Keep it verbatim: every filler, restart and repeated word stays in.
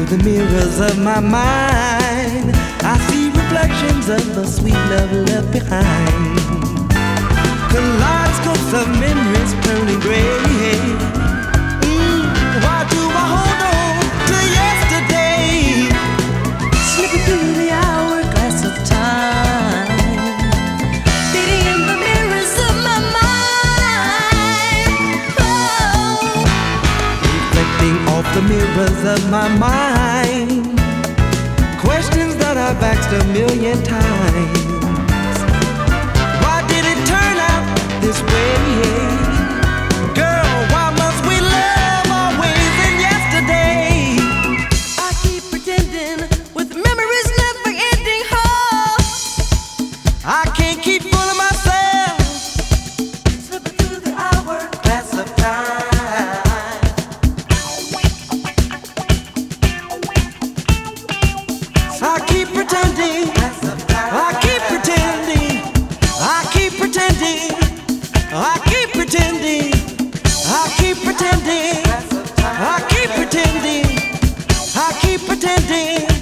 the mirrors of my mind, I see reflections of the sweet love left behind. Kaleidoscopes of memories turning gray. Mm, why do I hold on to yesterday? Slipping through the hourglass of time, fading in the mirrors of my mind. Oh, reflecting off the mirrors of my mind, questions that I've asked a million times. Why did it turn out this way? Girl, why must we love always in yesterday? I keep pretending with memories never ending. Oh, I can't keep fooling myself, slipping through the hourglass of time. I keep pretending, I keep pretending, I keep pretending, I keep pretending, I keep pretending, I keep pretending, I keep pretending.